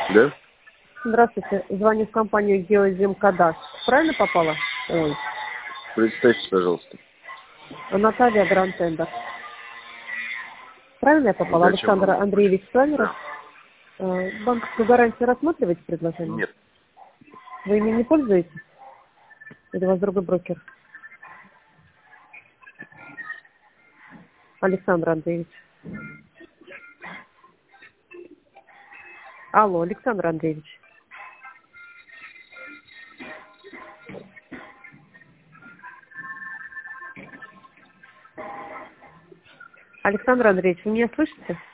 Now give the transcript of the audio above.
Да? Здравствуйте. Звоню в компанию Геозимкадастр. Правильно попала? Ой. Представьтесь, пожалуйста. Наталья Грантендер. Правильно я попала? Зачем Александр вам? Андреевич с вами? Да. Банковскую гарантию рассматриваете предложение? Нет. Вы ими не пользуетесь? Или у вас другой брокер? Александр Андреевич. Алло, Александр Андреевич. Александр Андреевич, вы меня слышите?